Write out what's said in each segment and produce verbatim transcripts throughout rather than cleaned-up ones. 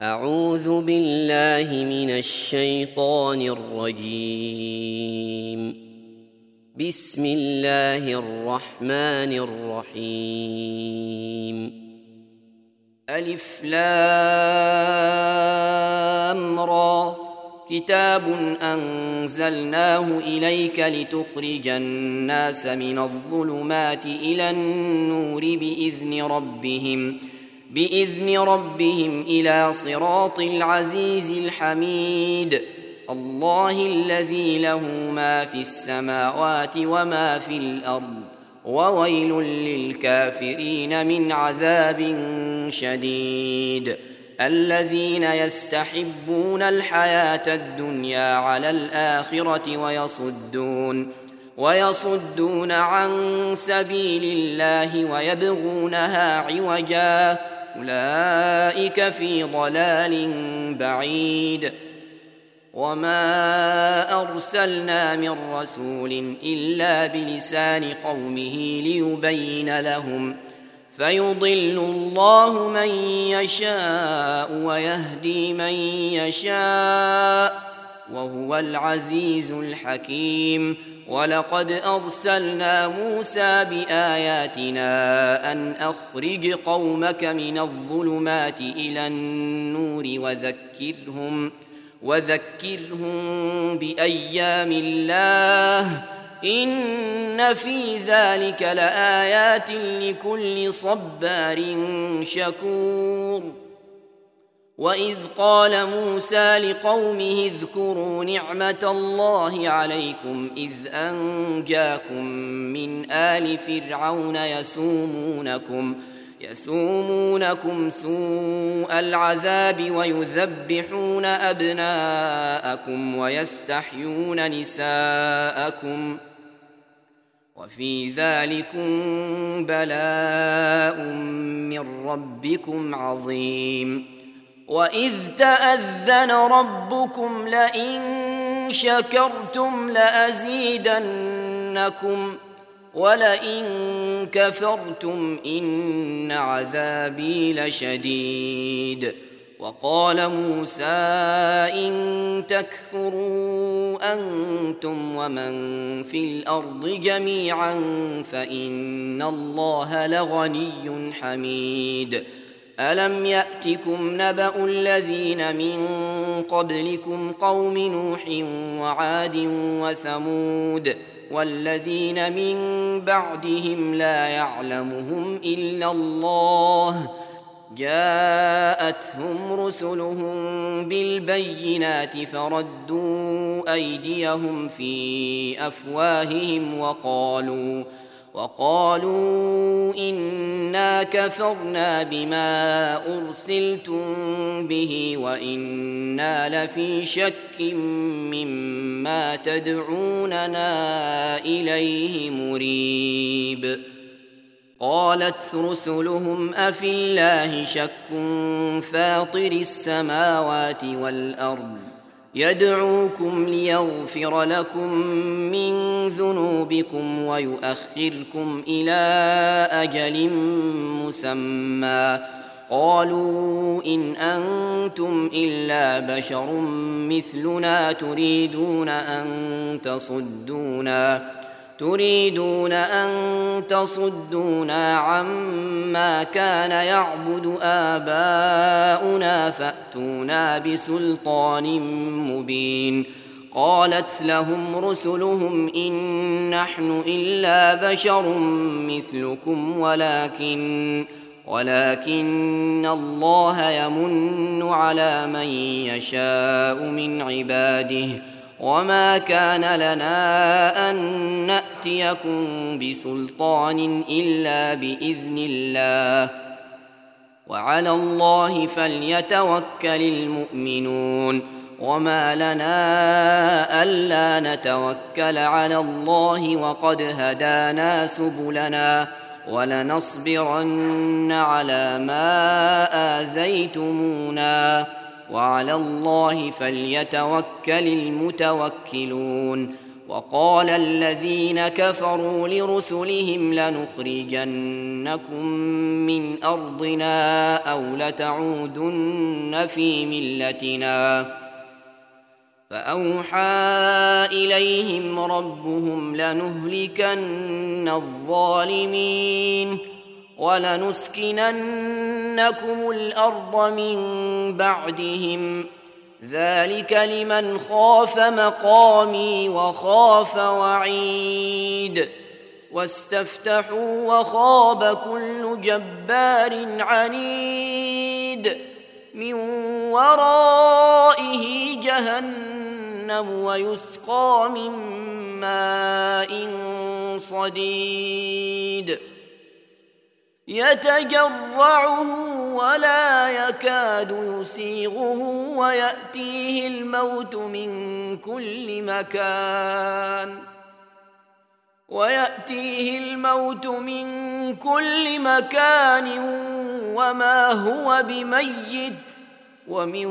أعوذ بالله من الشيطان الرجيم. بسم الله الرحمن الرحيم. ألف لام را كتاب أنزلناه إليك لتخرج الناس من الظلمات إلى النور بإذن ربهم بإذن ربهم إلى صراط العزيز الحميد. الله الذي له ما في السماوات وما في الأرض وويل للكافرين من عذاب شديد. الذين يستحبون الحياة الدنيا على الآخرة ويصدون ويصدون عن سبيل الله ويبغونها عوجا أولئك في ضلال بعيد. وما أرسلنا من رسول إلا بلسان قومه ليبين لهم فيضل الله من يشاء ويهدي من يشاء وهو العزيز الحكيم. ولقد أرسلنا موسى بآياتنا أن أخرج قومك من الظلمات إلى النور وذكرهم وذكرهم بأيام الله إن في ذلك لآيات لكل صبار شكور. وإذ قال موسى لقومه اذكروا نعمة الله عليكم إذ أنجاكم من آل فرعون يسومونكم يسومونكم سوء العذاب ويذبحون أبناءكم ويستحيون نساءكم وفي ذلكم بلاء من ربكم عظيم. وإذ تأذن ربكم لئن شكرتم لأزيدنكم ولئن كفرتم إن عذابي لشديد. وقال موسى إن تكفروا أنتم ومن في الأرض جميعا فإن الله لغني حميد. ألم يأتكم نبأ الذين من قبلكم قوم نوح وعاد وثمود والذين من بعدهم لا يعلمهم إلا الله جاءتهم رسلهم بالبينات فردوا أيديهم في أفواههم وقالوا وقالوا إنا كفرنا بما أرسلتم به وإنا لفي شك مما تدعوننا إليه مريب. قالت رسلهم أفي الله شك فاطر السماوات والأرض يدعوكم ليغفر لكم من ذنوبكم ويؤخركم إلى أجل مسمى قالوا إن أنتم إلا بشر مثلنا تريدون أن تصدونا تريدون أن تصدونا عما كان يعبد آباؤنا فأتونا بسلطان مبين. قالت لهم رسلهم إن نحن إلا بشر مثلكم ولكن ولكن الله يمن على من يشاء من عباده وما كان لنا أن نأتيكم بسلطان إلا بإذن الله وعلى الله فليتوكل المؤمنون. وما لنا ألا نتوكل على الله وقد هدانا سبلنا ولنصبرن على ما آذيتمونا وعلى الله فليتوكل المتوكلون. وقال الذين كفروا لرسلهم لنخرجنكم من أرضنا أو لتعودن في ملتنا فأوحى إليهم ربهم لنهلكن الظالمين ولنسكننكم الأرض من بعدهم ذلك لمن خاف مقامي وخاف وعيد واستفتحوا وخاب كل جبار عنيد من ورائه جهنم ويسقى من ماء صديد يتجرعه ولا يكاد يسيغه ويأتيه الموت من كل مكان ويأتيه الموت من كل مكان وما هو بميت ومن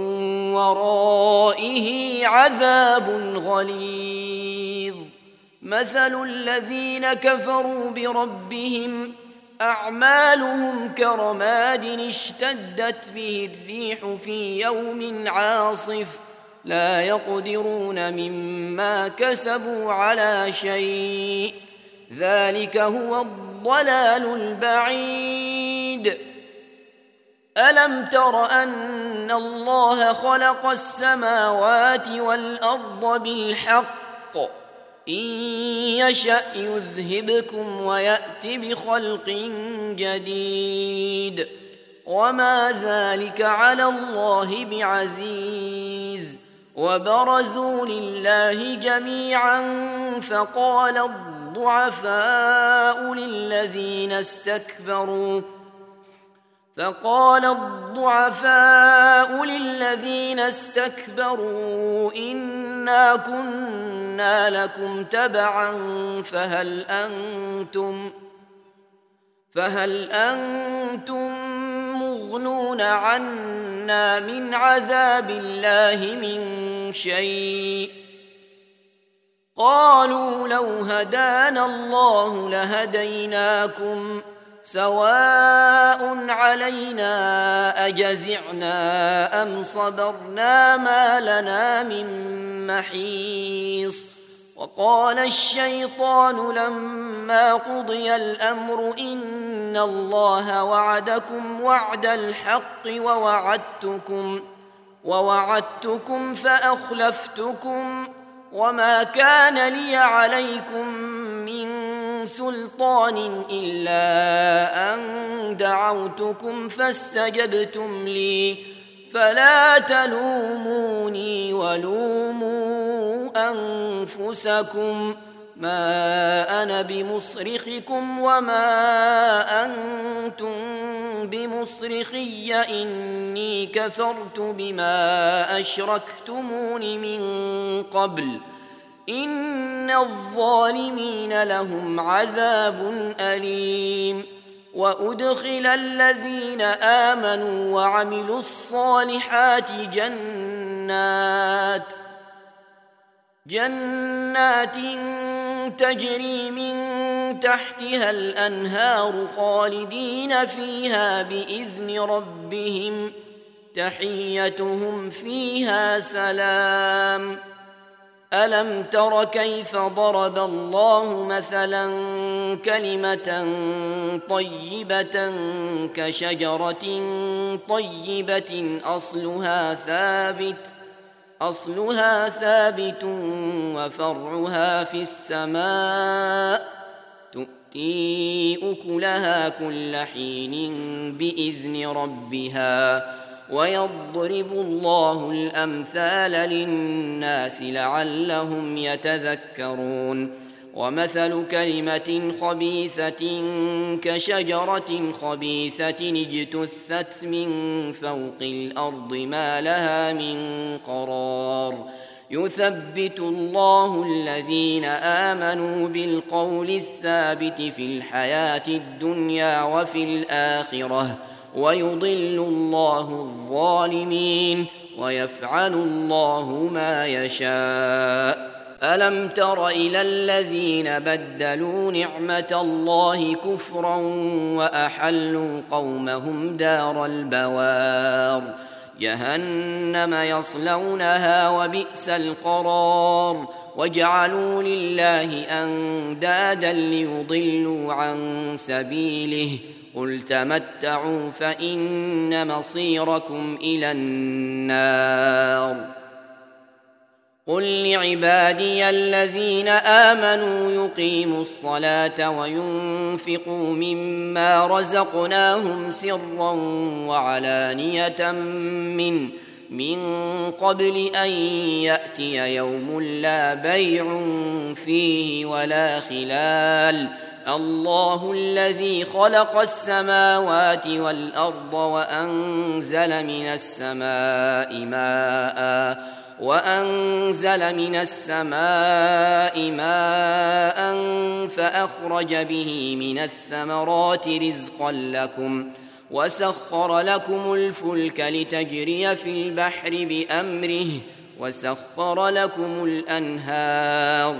ورائه عذاب غليظ مثل الذين كفروا بربهم أعمالهم كرماد اشتدت به الريح في يوم عاصف لا يقدرون مما كسبوا على شيء ذلك هو الضلال البعيد ألم تر أن الله خلق السماوات والأرض بالحق إن يشأ يذهبكم ويأت بخلق جديد وما ذلك على الله بعزيز وبرزوا لله جميعا فقال الضعفاء للذين استكبروا فقال الضعفاء للذين استكبروا إنا كنا لكم تبعا فهل أنتم فهل أنتم مغنون عنا من عذاب الله من شيء قالوا لو هدانا الله لهديناكم سواء علينا أجزعنا أم صبرنا ما لنا من محيص وقال الشيطان لما قضي الأمر إن الله وعدكم وعد الحق ووعدتكم ووعدتكم فأخلفتكم وما كان لي عليكم من سلطان إلا أن دعوتكم فاستجبتم لي فلا تلوموني ولوموا أنفسكم ما أنا بمصرخكم وما أنتم بمصرخي إني كفرت بما أشركتمون من قبل إن الظالمين لهم عذاب أليم وأدخل الذين آمنوا وعملوا الصالحات جنات جنات تجري من تحتها الأنهار خالدين فيها بإذن ربهم تحيتهم فيها سلام ألم تر كيف ضرب الله مثلا كلمة طيبة كشجرة طيبة أصلها ثابت أصلها ثابت وفرعها في السماء تؤتي أكلها كل حين بإذن ربها ويضرب الله الأمثال للناس لعلهم يتذكرون ومثل كلمة خبيثة كشجرة خبيثة اجتثت من فوق الأرض ما لها من قرار يثبت الله الذين آمنوا بالقول الثابت في الحياة الدنيا وفي الآخرة ويضل الله الظالمين ويفعل الله ما يشاء ألم تر إلى الذين بدلوا نعمة الله كفرا وأحلوا قومهم دار البوار جهنم يصلونها وبئس القرار وجعلوا لله أندادا ليضلوا عن سبيله قل تمتعوا فإن مصيركم إلى النار قل لعبادي الذين آمنوا يقيموا الصلاة وينفقوا مما رزقناهم سرا وعلانية من من قبل أن يأتي يوم لا بيع فيه ولا خلال الله الذي خلق السماوات والأرض وأنزل من السماء ماء وأنزل من السماء ماء فأخرج به من الثمرات رزقا لكم وسخر لكم الفلك لتجري في البحر بأمره وسخر لكم الأنهار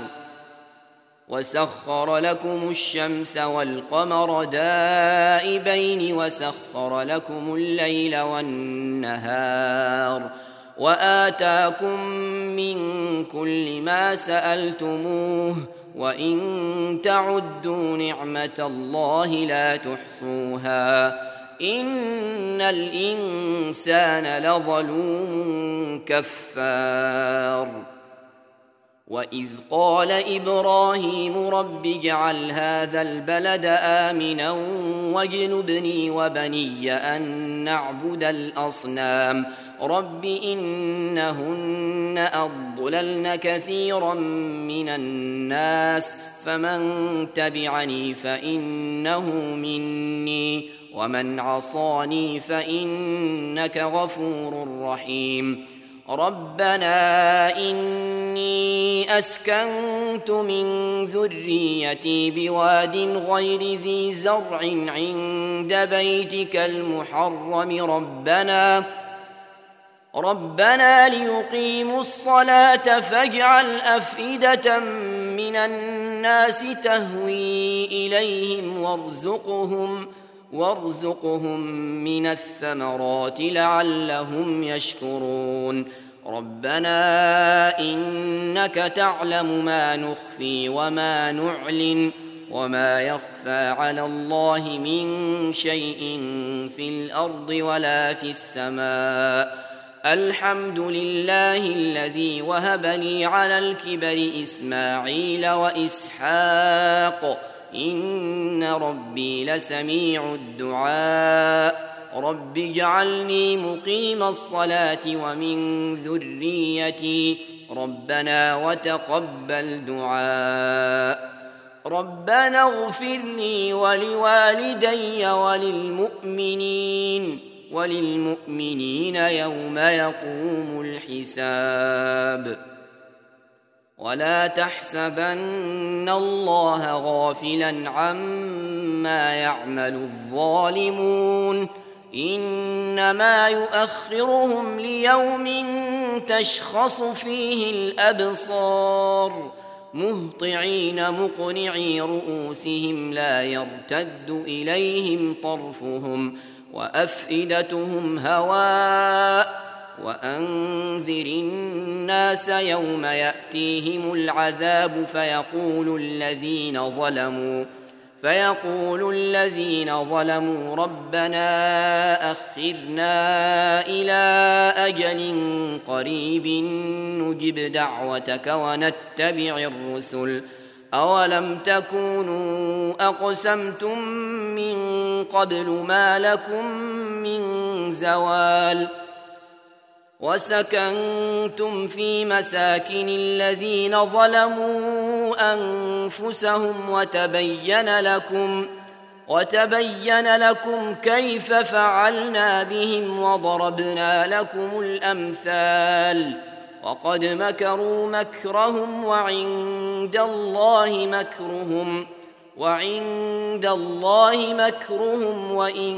وسخر لكم الشمس والقمر دائبين وسخر لكم الليل والنهار وآتاكم من كل ما سألتموه وإن تعدوا نعمة الله لا تحصوها إن الإنسان لظلوم كفار وإذ قال إبراهيم رب اجعل هذا البلد آمنا واجنبني وبني أن نعبد الأصنام رب إنهن أضللن كثيرا من الناس فمن تبعني فإنه مني ومن عصاني فإنك غفور رحيم ربنا إني أسكنت من ذريتي بواد غير ذي زرع عند بيتك المحرم ربنا ربنا ليقيموا الصلاة فاجعل أفئدة من الناس تهوي إليهم وارزقهم وارزقهم من الثمرات لعلهم يشكرون ربنا إنك تعلم ما نخفي وما نعلن وما يخفى على الله من شيء في الأرض ولا في السماء الحمد لله الذي وهب لي على الكبر إسماعيل وإسحاق إن ربي لسميع الدعاء رب اجعلني مقيم الصلاة ومن ذريتي ربنا وتقبل دعاء ربنا اغفر لي ولوالدي وللمؤمنين وللمؤمنين يوم يقوم الحساب ولا تحسبن الله غافلا عما يعمل الظالمون إنما يؤخرهم ليوم تشخص فيه الأبصار مهطعين مقنعي رؤوسهم لا يرتد إليهم طرفهم وأفئدتهم هواء وأنذر الناس يوم يأتيهم العذاب فيقول الذين ظلموا فيقول الذين ظلموا ربنا أخرنا إلى أجل قريب نجب دعوتك ونتبع الرسل أولم تكونوا أقسمتم من قبل ما لكم من زوال وسكنتم في مساكن الذين ظلموا أنفسهم وتبين لكم وتبين لكم كيف فعلنا بهم وضربنا لكم الأمثال وقد مكروا مكرهم وعند الله مكرهم وعند الله مكرهم وإن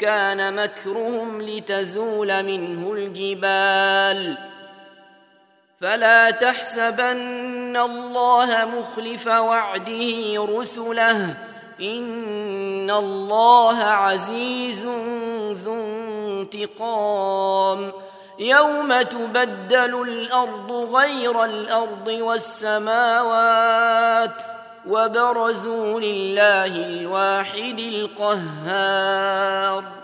كان مكرهم لتزول منه الجبال فلا تحسبن الله مخلف وعده رسله إن الله عزيز ذو انتقام يوم تبدل الأرض غير الأرض والسماوات وبرزوا لله الواحد القهار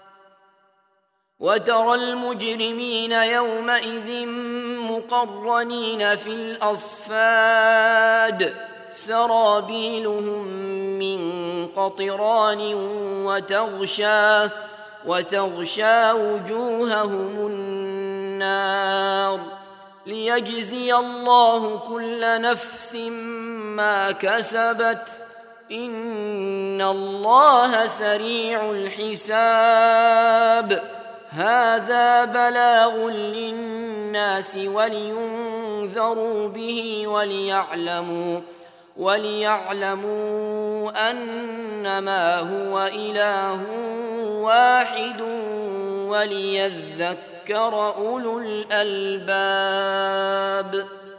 وترى المجرمين يومئذ مقرنين في الأصفاد سرابيلهم من قطران وتغشى وتغشى وجوههم النار ليجزي الله كل نفس ما كسبت إن الله سريع الحساب هذا بلاغ للناس ولينذروا به وليعلموا وليعلموا أنما هو إله واحد وليذكر أولو الألباب.